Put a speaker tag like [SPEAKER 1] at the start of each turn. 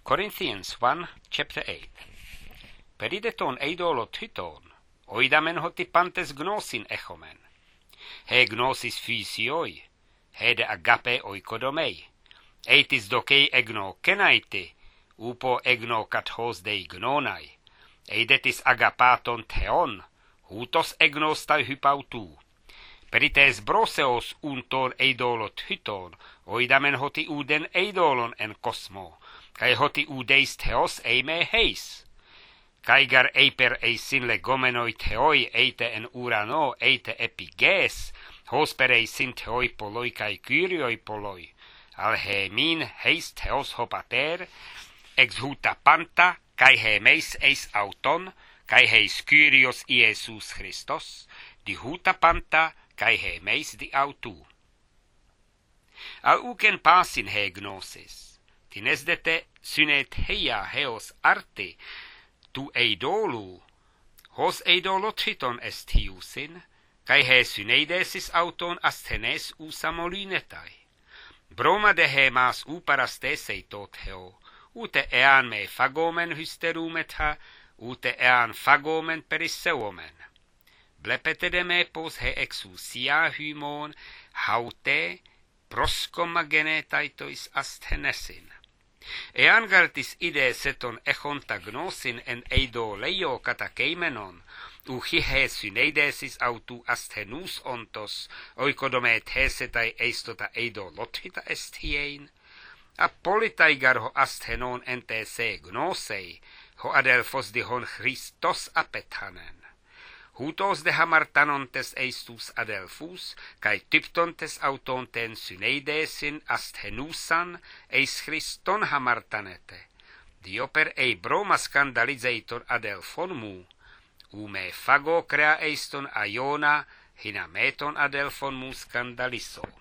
[SPEAKER 1] Corinthians 1, chapter 8. Perideton eidolo tyton, oidamen hoti pantes gnosin echomen. He gnosis fysioi, he de agape oikodomei. Eitis dokei egno kenaite, upo egno kathos dei gnonai. Eidetis agapaton theon, hutos egnos tai hypautu. Perites broseos unton eidolot hyton, oidamen hoti uden eidolon en kosmo, kai hoti udeis theos eime heis. Kaigar eiper eisin legomenoi theoi eite en urano eite epiges, hosperei sin theoi poloi kai kyrioi poloi, al he min heis theos hopater, ex huta panta, kai he meis eis auton, kai heis kyrios Iesus Christos, di huta panta, kai he meis di autu. Al uken pasin he gnosis, tinesdete synet heia heos arte, tu eidolu, hos eidolotriton est hiusin, kai he syneidesis auton asthenes usamolinetai. Broma de he mas uparastesei tot heo, ute ean me fagomen hysterumetha, ute ean fagomen perisseuomen. Blepete de me pos he exousia hymon, haute, proskoma genetaitois asthenesin. Ean gartis ide seton echonta gnosin en eido leio katakeimenon, he syneidesis autu asthenus ontos, oikodome thesetai eistota eido lothita esthiein, apolitai garho asthenon ente se gnosei, ho adelphos dihon Christos apethanen. Hutos de hamartanontes eistus adelphus, kai typtontes autonten syneidesin asthenusan eis Christon hamartanete. Dioper ei broma scandalizeiton adelphon mu, ume fago crea eiston aiona, hinameton adelphon mu scandaliso.